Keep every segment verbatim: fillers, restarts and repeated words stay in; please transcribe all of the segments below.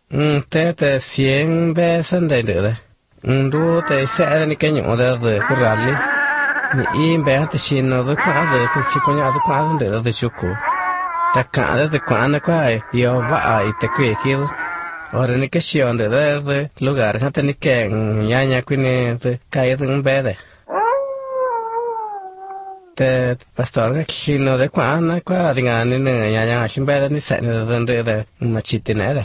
Ừ, thế thì xiên bé sân đầy được đấy. Ừ, đu thì sẽ ni cái nhũ đó rồi cô ra đi. Ni im bé thì xin nó rồi qua rồi thì chỉ có nhà rồi qua rồi được rồi chú cô. Ta cả đó thì qua nó qua yêu vợ ai thì quê kia. Ora ni cái xiên được đấy rồi lugar khác thì ni cái nhà nhà quê này rồi cái thằng bé đấy. Te pastor cái xin nó rồi qua nó qua thì ngàn nên nhà nhà xin bé đó ni sẽ nó rồi rồi mà chỉ tin này đấy.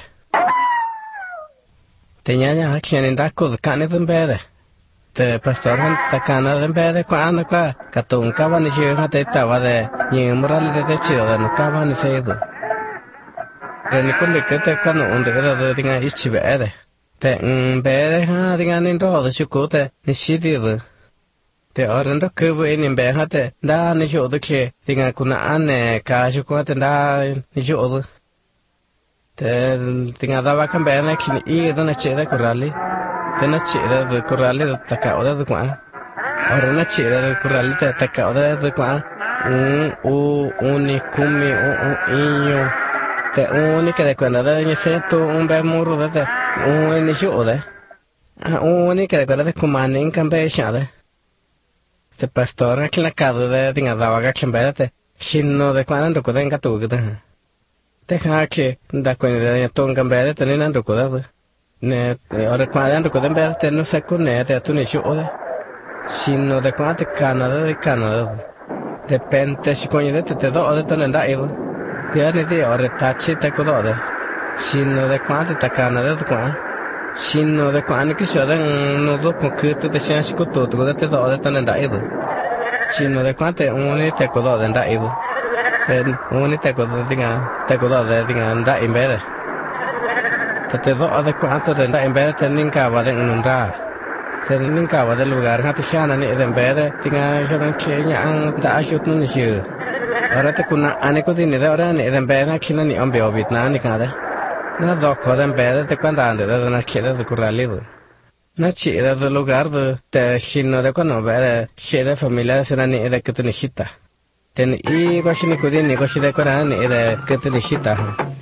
Te nhà nhà khi anh đã có cái này tầm bé đấy, te pastor han ta cana tầm bé đấy qua anh qua, cả tuần cảวันchơi hắn te ta vào đấy, nhưng mà ra thì chơi rồi nó cảวันchơi rồi, rồi những con lịch te qua nó ổn được rồi thì ngay ít chơi bé đấy, te bé đấy ha thì ngay nên đó rồi chụp cố te, nên xí đi rồi, te ở đó cứ với nên bé ha te, đã nên chụp được chơi, thì ngay cũng anh này cả chụp cố te đã nên chụp rồi. Te tinga dava kan bena kini i da na chera kurali te na chera de kurali da taka oda de kwa ora na chera de kurali te taka oda de kwa un u uni kumi u u inyo te uni que de cuando da ni se to un be muru da te un ni shu de uni que de cuando de kumani in kan be sha de te pastora que la cada de tinga dava ga kan be te shinno de kwa ndo ko den ka tu ga te khá che da quên da ton cambiare te ne ando ko da ne ora qua ando ko da te no sa con ne te tu ne chu da sino da qua te Canada de Canada de pente si con te te do da te ne da evo te ne te ora tachi te ko do da sino da qua te ta Canada da qua sino da qua ne che so da no do con che te sia si ko to to da te do da te ne da evo sino da qua te un ne te ko do da evo Then only take with the thing take with the thing and that embedded. That the other quantum and that embedded and Ninka was in Nunda. Then Ninka was the lugar, had to shine and it embedded, thing I shouldn't change and that I should know you. Or at the Kuna Anicoti neither and it embedded killing on Beobit Nanicada. Not the call embedded the Quandanda than a kid of the Coralivo. Not she that the lugar the Shino de Conover, she the familiar and the Catanishita. Ten i goshi ni kudi ni goshi de kora ni ida ketu ni shita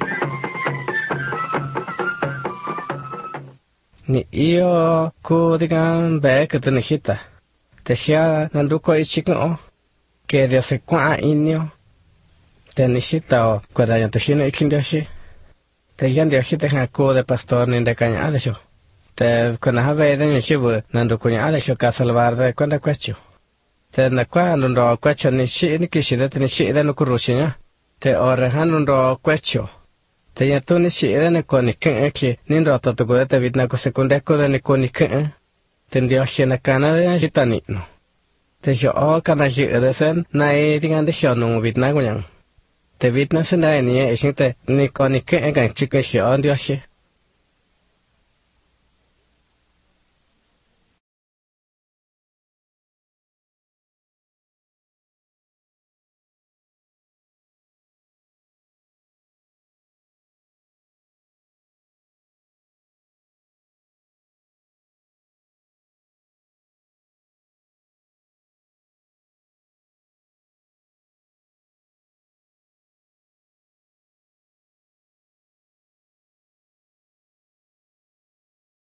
ni iyo kudi kan be ketu ni shita te shia nandu ko ichikin o ke dio se kwa inyo te ni shita o kora ya te shino ikin dio shi te yan dio shi te ha ko de pastor ni de kanya ade sho te kona ha ve de ni shibu nandu kunya ade sho ka salvar de konda kwachu te na kwa ndo kwacho ni shi ni kishi de ni shi de no kurushinya te ore han ndo kwacho te ya to ni shi de ne ko ni ken ki ni ndo to to go te vitna ko sekunde ko de ni ko ni ken te ndio shi na kana de shi tani no te jo o kana ji de sen na e tingan de sho no vitna ko yang te vitna sen na ni e shi te ni ko ni ken ga chi ke shi on dio shi